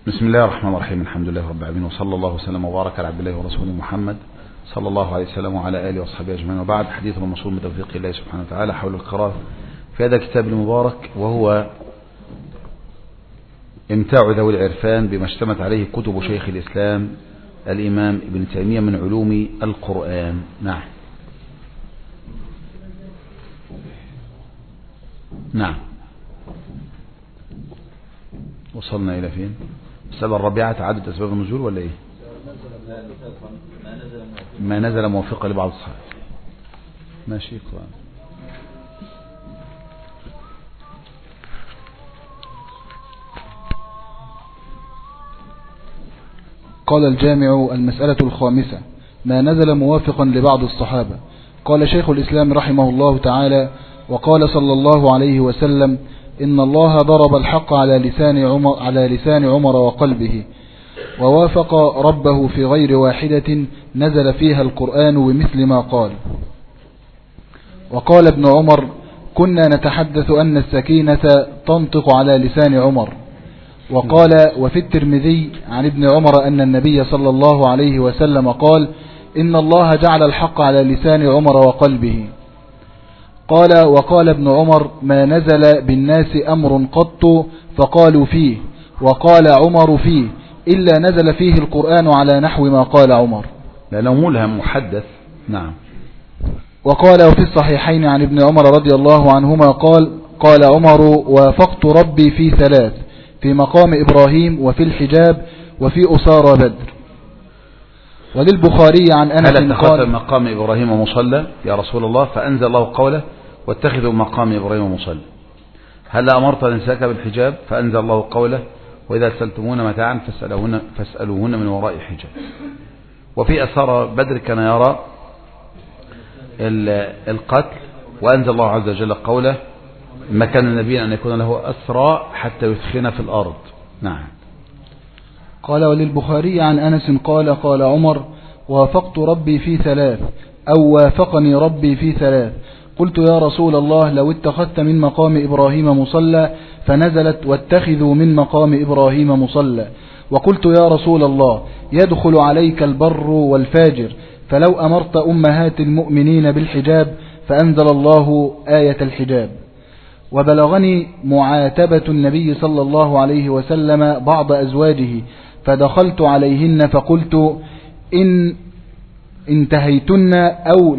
بسم الله الرحمن الرحيم. الحمد لله رب العالمين، وصلى الله وسلم وبارك على عبد الله ورسوله محمد صلى الله عليه وسلم وعلى آله وصحبه أجمعين، وبعد. حديث الموصول بتوفيق الله سبحانه وتعالى حول القراءة في هذا الكتاب المبارك، وهو امتاع ذوي العرفان بما اشتمت عليه كتب شيخ الإسلام الإمام ابن تيمية من علوم القرآن. نعم وصلنا إلى فين؟ السبب الرابعة تعدد أسباب النزول ولا إيه؟ ما نزل موافقا لبعض الصحابة. ماشي. قال الجامع: المسألة الخامسة: ما نزل موافقا لبعض الصحابة. قال شيخ الإسلام رحمه الله تعالى: وقال صلى الله عليه وسلم: إن الله ضرب الحق على لسان عمر وقلبه، ووافق ربه في غير واحدة نزل فيها القرآن بمثل ما قال. وقال ابن عمر: كنا نتحدث أن السكينة تنطق على لسان عمر. وقال: وفي الترمذي عن ابن عمر أن النبي صلى الله عليه وسلم قال: إن الله جعل الحق على لسان عمر وقلبه. قال: وقال ابن عمر: ما نزل بالناس أمر قط فقالوا فيه وقال عمر فيه إلا نزل فيه القرآن على نحو ما قال عمر، لأنه ملهم محدث. نعم. وقال: وفي الصحيحين عن ابن عمر رضي الله عنهما قال عمر: وافقت ربي في ثلاث: في مقام إبراهيم، وفي الحجاب، وفي أسارى بدر. وللبخاري عن أنس هل اتخذت مقام إبراهيم مصلى يا رسول الله؟ فأنزل الله قوله: واتخذوا مقام إبراهيم مصلى. هل أمرت نساك بالحجاب؟ فأنزل الله قوله: وإذا سألتمون متاعا فاسألوهن من وراء حجاب. وفي أسارى بدر كان يرى القتل، وأنزل الله عز وجل قوله: ما كان النبي أن يكون له أسرى حتى يثخن في الأرض. نعم. قال: وللبخاري عن أنس قال عمر: وافقت ربي في ثلاث، أو وافقني ربي في ثلاث. قلت: يا رسول الله، لو اتخذت من مقام إبراهيم مصلى، فنزلت: واتخذوا من مقام إبراهيم مصلى. وقلت: يا رسول الله، يدخل عليك البر والفاجر، فلو أمرت أمهات المؤمنين بالحجاب، فأنزل الله آية الحجاب. وبلغني معاتبة النبي صلى الله عليه وسلم بعض أزواجه، فدخلت عليهن فقلت: إن انتهيتن أو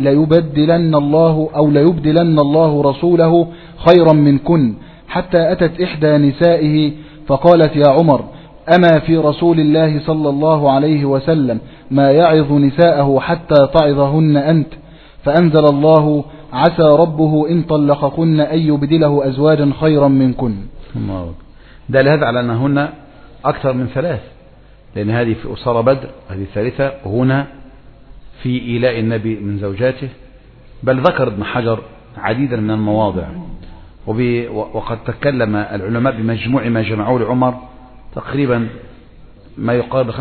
ليبدلن الله رسوله خيرا منكن. حتى أتت إحدى نسائه فقالت: يا عمر، أما في رسول الله صلى الله عليه وسلم ما يعظ نساءه حتى تعظهن أنت؟ فأنزل الله: عسى ربه إن طلقكن أن يبدله أزواجا خيرا منكن. ده لهذا على أنهن أكثر من ثلاث، لأن هذه في أسارى بدر، هذه الثالثة هنا في إيلاء النبي من زوجاته. بل ذكر ابن حجر عديدا من المواضع، وقد تكلم العلماء بمجموع ما جمعوه لعمر تقريبا ما يقارب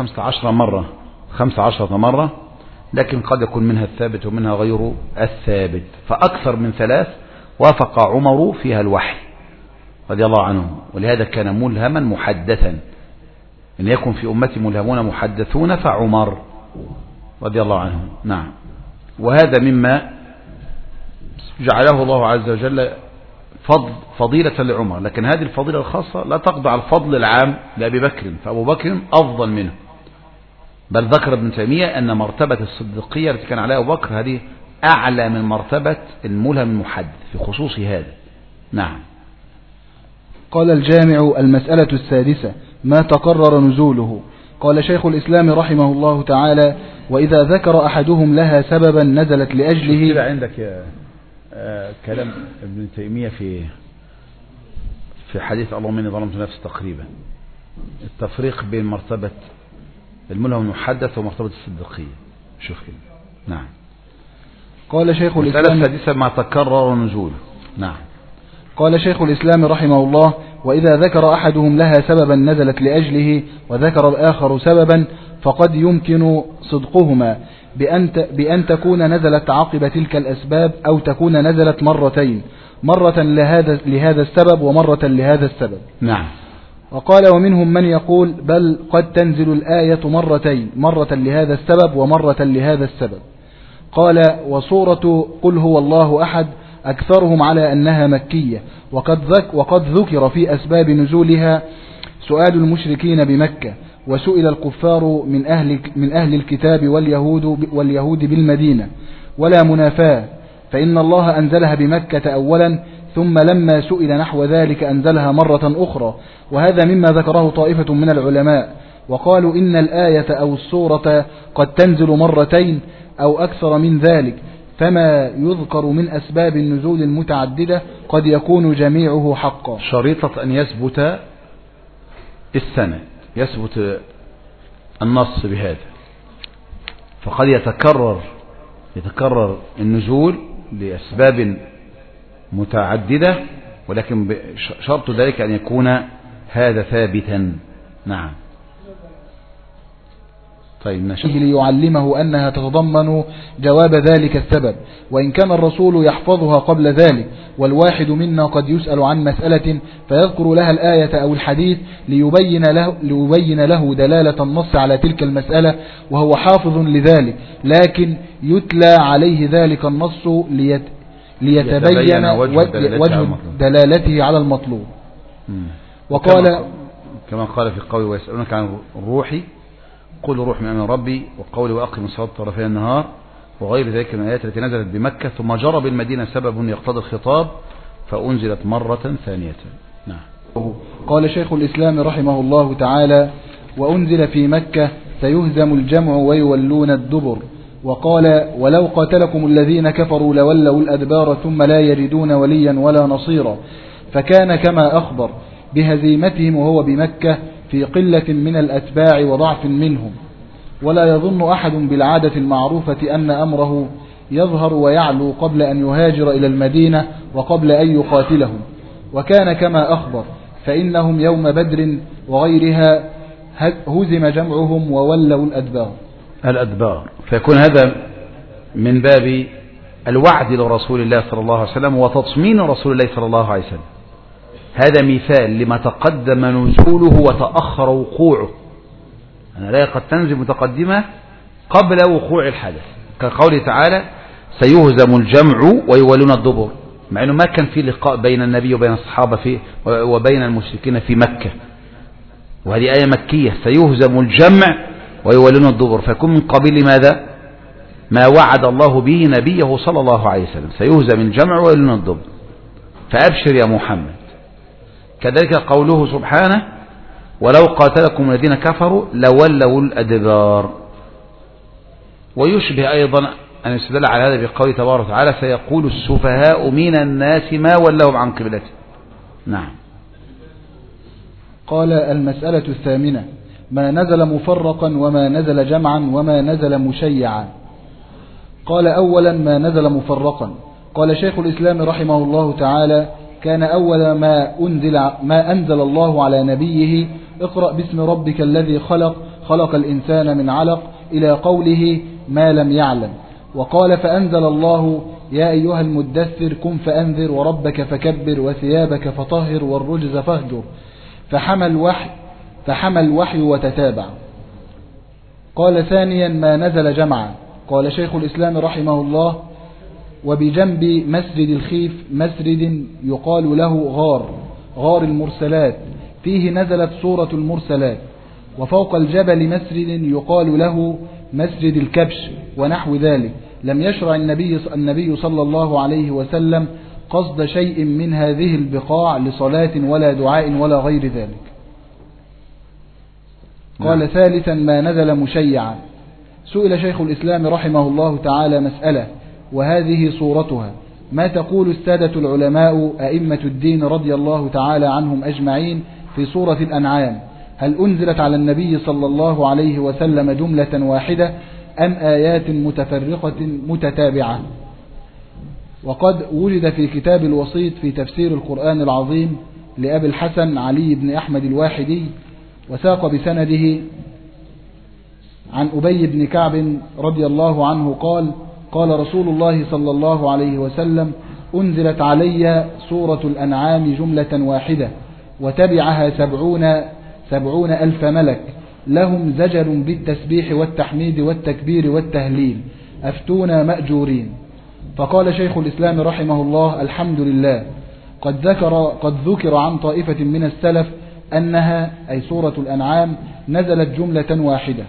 15 مرة، لكن قد يكون منها الثابت ومنها غير الثابت. فأكثر من ثلاث وافق عمر فيها الوحي رضي الله عنه، ولهذا كان ملهما محدثا. إن يكن في أمتي ملهمون محدثون فعمر رضي الله عنه. نعم. وهذا مما جعله الله عز وجل فضيلة لعمر، لكن هذه الفضيلة الخاصة لا تقضي على الفضل العام لأبي بكر، فأبو بكر أفضل منه. بل ذكر ابن تيمية أن مرتبة الصديقية التي كان عليها أبو بكر هذه أعلى من مرتبة الملهم المحدث في خصوص هذا. نعم. قال الجامع: المسألة السادسة: ما تقرر نزوله. قال شيخ الإسلام رحمه الله تعالى: وإذا ذكر أحدهم لها سببا نزلت لأجله. كده عندك كلام ابن تيمية في حديث اللهم إني ظلمت نفسي تقريبا، التفريق بين مرتبة الملهم المحدث ومرتبة الصديقية. شوف كده. نعم. قال شيخ الإسلام: السادسة: ما تكرر نزوله. نعم. قال شيخ الإسلام رحمه الله: وإذا ذكر أحدهم لها سببا نزلت لأجله، وذكر الآخر سببا، فقد يمكن صدقهما بأن تكون نزلت عقب تلك الأسباب، أو تكون نزلت مرتين، مرة لهذا السبب ومرة لهذا السبب. نعم. وقال ومنهم من يقول بل قد تنزل الآية مرتين، مرة لهذا السبب ومرة لهذا السبب. قال وصورة قل هو الله أحد أكثرهم على أنها مكية، وقد ذكر في أسباب نزولها سؤال المشركين بمكة، وسئل الكفار من أهل الكتاب واليهود بالمدينة، ولا منافاة، فإن الله أنزلها بمكة أولا، ثم لما سئل نحو ذلك أنزلها مرة أخرى. وهذا مما ذكره طائفة من العلماء، وقالوا إن الآية أو السورة قد تنزل مرتين أو أكثر من ذلك، فما يذكر من أسباب النزول المتعددة قد يكون جميعه حقا، شريطة أن يثبت السند، يثبت النص بهذا. فقد يتكرر النزول لأسباب متعددة، ولكن شرط ذلك أن يكون هذا ثابتا. نعم. طيب نشأ ليعلمه أنها تتضمن جواب ذلك السبب، وإن كان الرسول يحفظها قبل ذلك، والواحد منا قد يسأل عن مسألة فيذكر لها الآية أو الحديث ليبين له دلالة النص على تلك المسألة وهو حافظ لذلك، لكن يتلى عليه ذلك النص ليتبين وجه دلالته على المطلوب. وقال كما قال في قوله ويسألونك عن الروح قل روح من أمر ربي، وقول وأقم الصلاة طرفي النهار، وغير ذلك من الآيات التي نزلت بمكة، ثم جرى بالمدينة سبب يقتضي الخطاب فأنزلت مرة ثانية. نعم. قال شيخ الإسلام رحمه الله تعالى وأنزل في مكة سيهزم الجمع ويولون الدبر. وقال ولو قاتلكم الذين كفروا لولوا الأدبار ثم لا يجدون وليا ولا نصيرا، فكان كما أخبر بهزيمتهم وهو بمكة في قلة من الأتباع وضعف منهم، ولا يظن أحد بالعادة المعروفة أن أمره يظهر ويعلو قبل أن يهاجر إلى المدينة وقبل أن يقاتلهم، وكان كما أخبر، فإنهم يوم بدر وغيرها هزم جمعهم وولوا الأدبار. فيكون هذا من باب الوعد لرسول الله صلى الله عليه وسلم وتطمين رسول الله صلى الله عليه وسلم. هذا مثال لما تقدم نزوله وتأخر وقوعه. أنا لا قد تنزل متقدمة قبل وقوع الحدث، كقوله تعالى سيهزم الجمع ويولون الدبر، مع أنه ما كان في لقاء بين النبي وبين الصحابة وبين المشركين في مكة، وهذه آية مكية سيهزم الجمع ويولون الدبر، فيكون من قبيل ماذا؟ ما وعد الله به نبيه صلى الله عليه وسلم، سيهزم الجمع ويولون الدبر، فأبشر يا محمد. كذلك قوله سبحانه ولو قاتلكم الذين كفروا لولوا الأدبار. ويشبه أيضا أن يستدل على هذا بقوله تبارك وتعالى سيقول السفهاء من الناس ما ولهم عن قبلته. نعم. قال المسألة الثامنة ما نزل مفرقا وما نزل جمعا وما نزل مشيعا. قال أولا ما نزل مفرقا. قال شيخ الإسلام رحمه الله تعالى كان أول ما أنزل الله على نبيه اقرأ باسم ربك الذي خلق الإنسان من علق إلى قوله ما لم يعلم. وقال فأنزل الله يا أيها المدثر قم فأنذر وربك فكبر وثيابك فطهر والرجز فاهجر، فحمى الوحي وتتابع. قال ثانيا ما نزل جمعا. قال شيخ الإسلام رحمه الله وبجنب مسجد الخيف مسجد يقال له غار المرسلات، فيه نزلت سورة المرسلات. وفوق الجبل مسجد يقال له مسجد الكبش ونحو ذلك. لم يشرع النبي صلى الله عليه وسلم قصد شيء من هذه البقاع لصلاة ولا دعاء ولا غير ذلك. قال ثالثا ما نزل مشيعا. سئل شيخ الإسلام رحمه الله تعالى مسألة وهذه صورتها: ما تقول السادة العلماء أئمة الدين رضي الله تعالى عنهم أجمعين في سورة الأنعام؟ هل أنزلت على النبي صلى الله عليه وسلم جملة واحدة أم آيات متفرقة متتابعة؟ وقد وجد في كتاب الوسيط في تفسير القرآن العظيم لأبي الحسن علي بن أحمد الواحدي، وساق بسنده عن أبي بن كعب رضي الله عنه قال رسول الله صلى الله عليه وسلم أنزلت علي سورة الأنعام جملة واحدة، وتبعها 70 ألف ملك لهم زجر بالتسبيح والتحميد والتكبير والتهليل أفتونا مأجورين. فقال شيخ الإسلام رحمه الله: الحمد لله، قد ذكر عن طائفة من السلف أنها أي سورة الأنعام نزلت جملة واحدة.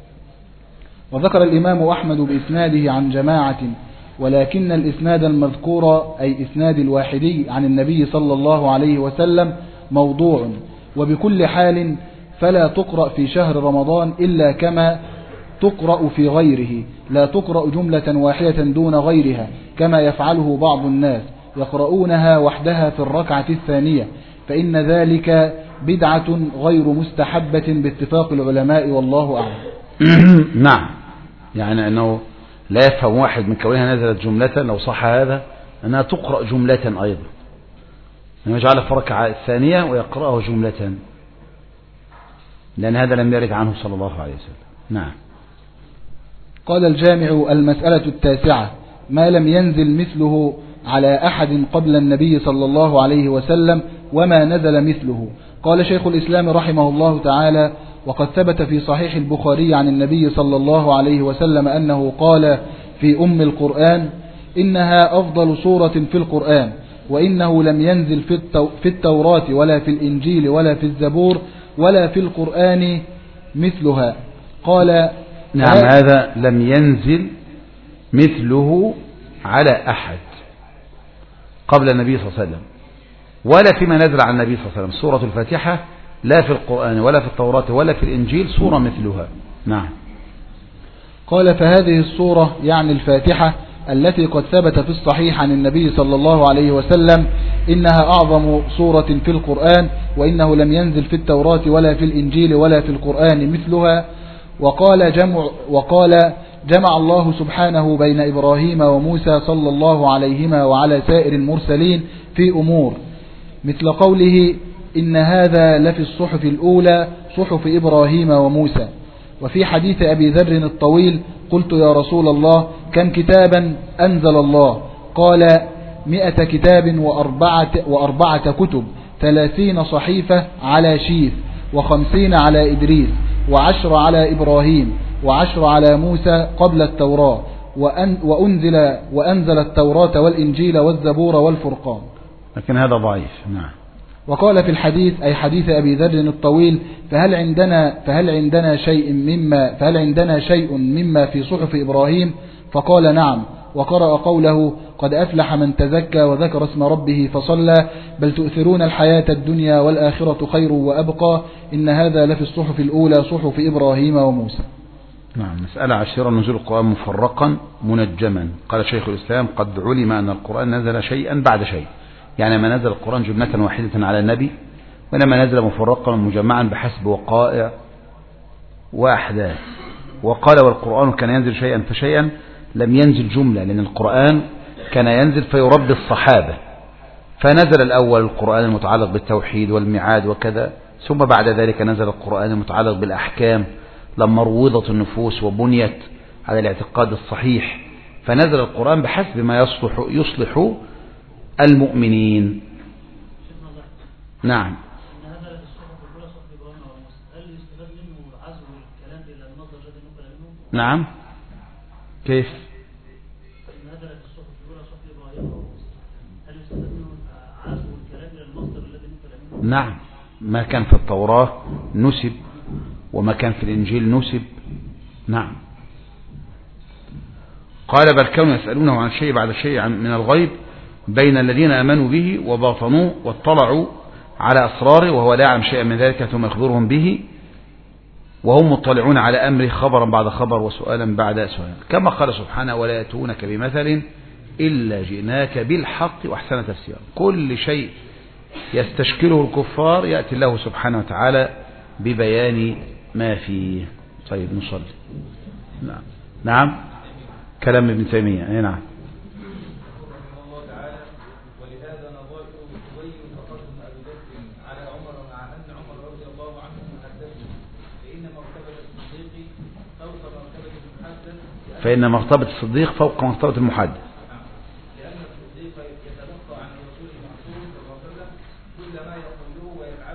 وذكر الإمام أحمد بإسناده عن جماعة، ولكن الإسناد المذكور أي إسناد الواحدي عن النبي صلى الله عليه وسلم موضوع، وبكل حال فلا تقرأ في شهر رمضان إلا كما تقرأ في غيره، لا تقرأ جملة واحدة دون غيرها كما يفعله بعض الناس يقرؤونها وحدها في الركعة الثانية، فإن ذلك بدعة غير مستحبة باتفاق العلماء، والله أعلم. نعم، يعني أنه لا يفهم واحد من كونها نزلت جملة لو صح هذا أنها تقرأ جملة أيضا، أنه يجعل في الركعة الثانية ويقرأه جملة، لأن هذا لم يرد عنه صلى الله عليه وسلم. نعم. قال الجامع: المسألة 9: ما لم ينزل مثله على أحد قبل النبي صلى الله عليه وسلم وما نزل مثله. قال شيخ الإسلام رحمه الله تعالى: وقد ثبت في صحيح البخاري عن النبي صلى الله عليه وسلم أنه قال في القرآن: إنها أفضل سورة في القرآن، وإنه لم ينزل في التوراة ولا في الإنجيل ولا في الزبور ولا في القرآن مثلها. قال: نعم، هذا لم ينزل مثله على أحد قبل النبي صلى الله عليه وسلم ولا فيما نزل عن النبي صلى الله عليه وسلم. سورة الفاتحة لا في القرآن ولا في التوراة ولا في الإنجيل سورة مثلها. نعم. قال: فهذه السورة يعني الفاتحة التي قد ثبت في الصحيح عن النبي صلى الله عليه وسلم إنها أعظم سورة في القرآن، وإنه لم ينزل في التوراة ولا في الإنجيل ولا في القرآن مثلها. وقال جمع الله سبحانه بين إبراهيم وموسى صلى الله عليهما وعلى سائر المرسلين في أمور، مثل قوله: إن هذا لفي الصحف الأولى صحف إبراهيم وموسى. وفي حديث أبي ذر الطويل: قلت يا رسول الله كم كتابا أنزل الله؟ قال: 100 كتاب وأربعة كتب، 30 صحيفة على شيث، 50 على إدريس، 10 على إبراهيم، 10 على موسى قبل التوراة، وأنزل التوراة والإنجيل والزبور والفرقان. لكن هذا ضعيف. نعم. وقال في الحديث أي حديث أبي ذر الطويل: فهل عندنا شيء مما في صحف إبراهيم؟ فقال: نعم. وقرأ قوله: قد أفلح من تزكى وذكر اسم ربه فصلى، بل تؤثرون الحياة الدنيا والآخرة خير وأبقى، إن هذا لفي الصحف الأولى صحف إبراهيم وموسى. نعم. مسألة 10: نزول القرآن مفرقا منجما. قال شيخ الإسلام: قد علم أن القرآن نزل شيئا بعد شيء، يعني ما نزل القرآن جملة واحدة على النبي، وإنما نزل مفرقا مجمعا بحسب وقائع وأحداث. وقال: والقرآن كان ينزل شيئا فشيئا، لم ينزل جملة، لأن القرآن كان ينزل فيربي الصحابة، فنزل الأول القرآن المتعلق بالتوحيد والميعاد وكذا، ثم بعد ذلك نزل القرآن المتعلق بالأحكام لما روضت النفوس وبنيت على الاعتقاد الصحيح، فنزل القرآن بحسب ما يصلح المؤمنين. نعم. نعم. كيف؟ نعم، ما كان في التوراة نسب، وما كان في الإنجيل نسب. نعم. قال: بل كانوا يسألونه عن شيء بعد شيء من الغيب بين الذين آمنوا به وباطنوه واطلعوا على أسراره، وهو لا يعلم شيئا من ذلك ثم يخبرهم به، وهم مطلعون على أمره خبرا بعد خبر وسؤالا بعد سؤال، كما قال سبحانه: ولا يأتونك بمثل إلا جئناك بالحق وأحسن تفسيرا. كل شيء يستشكله الكفار يأتي الله سبحانه وتعالى ببيان ما فيه. طيب نصلي. نعم. نعم. كلام ابن تيمية. نعم. فإن مرتبة الصديق فوق مرتبة المحدث. لأن الصديق يتلقى عن الرسول المعصوم صلى الله عليه وسلم كل ما يقوله ويفعله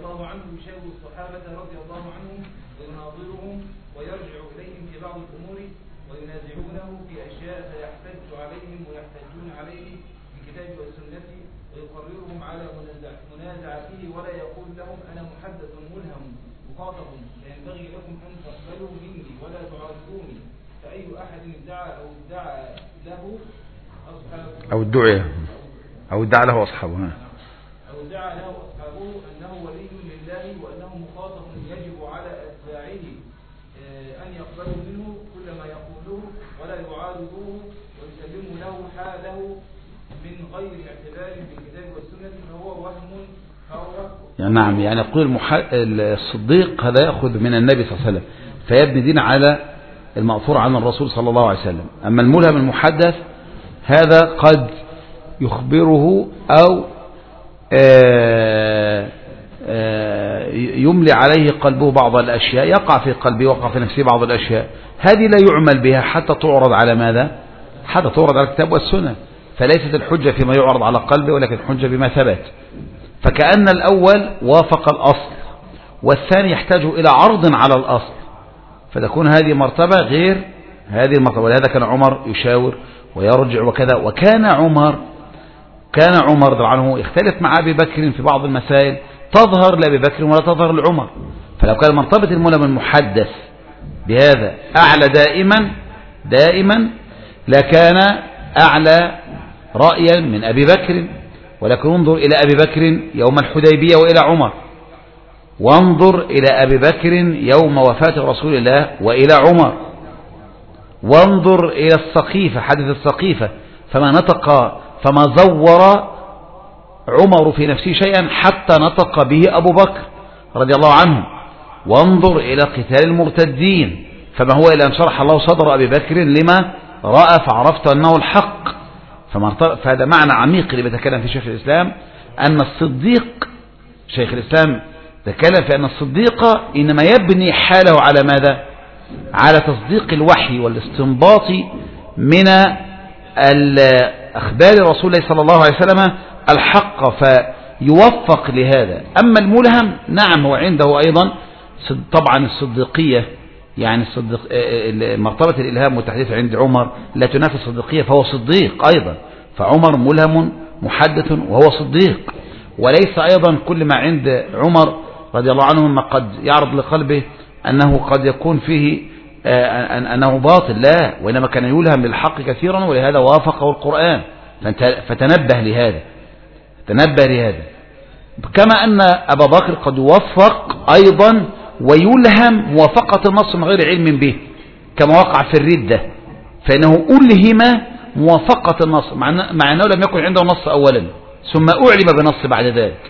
الله عنه يشاور الصحابة رضي الله عنهم ويناظرهم ويرجع إليهم في بعض الأمور وينازعونه في أشياء فيحتج عليهم ويحتجون عليه بالكتاب والسنة ويقررهم على منازعته ولا يقول لهم أنا محدث ملهم مخاطب فينبغي لكم أن تقبلوا مني ولا تعارضوني فأي أحد ادعى له أصحابه أو ادعى له أصحابه أنه ولي لله وأنه مخاطب يجب على أتباعه أن يقبلوا منه كل ما يقوله ولا يعارضوه ويسلموا له حاله من غير اعتبار بالكتاب والسنة فهو وهم يعني نعم، يعني يقول الصديق هذا يأخذ من النبي صلى الله عليه وسلم فيبني دين على المأثور عن الرسول صلى الله عليه وسلم. أما الملهم المحدث هذا قد يخبره أو يملي عليه قلبه بعض الأشياء، يقع في قلبه وقع في نفسه بعض الأشياء، هذه لا يعمل بها حتى تعرض على ماذا؟ حتى تعرض على الكتاب والسنة، فليست الحجة فيما يعرض على قلبه ولكن الحجة بما ثبت. فكأن الأول وافق الأصل والثاني يحتاج إلى عرض على الأصل، فتكون هذه مرتبة غير هذه المرتبة. ولهذا كان عمر يشاور ويرجع وكذا. وكان عمر رضي الله عنه يختلف مع أبي بكر في بعض المسائل تظهر لأبي بكر ولا تظهر لعمر. فلو كان مرتبة الملهم المحدث بهذا أعلى دائما لكان أعلى رأيا من أبي بكر. ولكن انظر إلى أبي بكر يوم الحديبية وإلى عمر، وانظر إلى أبي بكر يوم وفاة رسول الله وإلى عمر، وانظر إلى السقيفة، حدث السقيفة، فما زور عمر في نفسه شيئا حتى نطق به أبو بكر رضي الله عنه. وانظر إلى قتال المرتدين، فما هو إلا أن شرح الله صدر أبي بكر لما رأى فعرفت أنه الحق. فهذا معنى عميق اللي بيتكلم في شيخ الإسلام، أن الصديق شيخ الإسلام تكلم في أن الصديق إنما يبني حاله على ماذا؟ على تصديق الوحي والاستنباط من أخبار رسول الله صلى الله عليه وسلم الحق، فيوفق لهذا. أما الملهم نعم هو عنده أيضا طبعا الصديقية، يعني مرتبة الإلهام والتحديث عند عمر لا تنافي الصديقية، فهو صديق أيضا. فعمر ملهم محدث وهو صديق، وليس أيضا كل ما عند عمر رضي الله عنه ما قد يعرض لقلبه أنه قد يكون فيه أنه باطل، لا، وإنما كان يلهم للحق كثيرا، ولهذا وافقه القرآن. فتنبه لهذا كما أن أبا بكر قد يوفق أيضا ويلهم موافقة النص من غير علم به، كما وقع في الردة، فإنه ألهم موافقة النص مع أنه لم يكن عنده نص أولا ثم أعلم بنص بعد ذلك.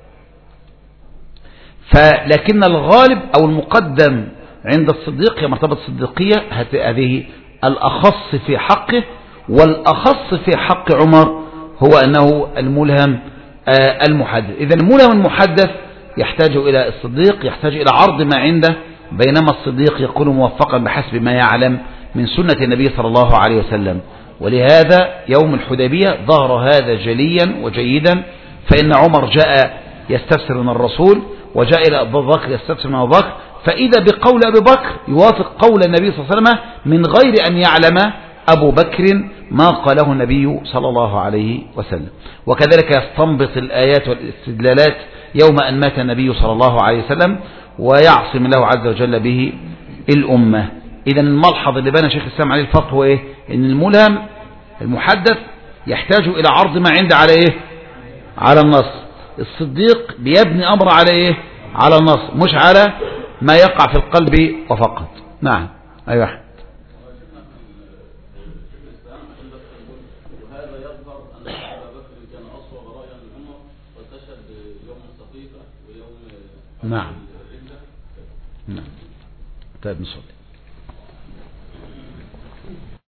لكن الغالب أو المقدم عند الصديق هي مرتبة الصديقية، هذه الأخص في حقه، والأخص في حق عمر هو أنه الملهم المحدث. إذا الملهم المحدث يحتاج إلى الصديق، يحتاج إلى عرض ما عنده، بينما الصديق يكون موفقا بحسب ما يعلم من سنة النبي صلى الله عليه وسلم. ولهذا يوم الحديبية ظهر هذا جليا وجيدا، فإن عمر جاء يستفسر من الرسول، وجاء إلى أبو بكر يستفسر من أبو بكر، فإذا بقول أبي بكر يوافق قول النبي صلى الله عليه وسلم من غير أن يعلم أبو بكر ما قاله النبي صلى الله عليه وسلم. وكذلك يستنبط الآيات والاستدلالات يوم أن مات النبي صلى الله عليه وسلم، ويعصم الله عز وجل به الأمة. إذن الملحظ اللي بنى شيخ الإسلام عليه الفقه هو إيه؟ إن الملهم المحدث يحتاج إلى عرض ما عنده على إيه؟ على النص. الصديق بيبني أمر على إيه؟ على النص، مش على ما يقع في القلب وفقط. نعم. أيوة. نعم. طيب نصلي.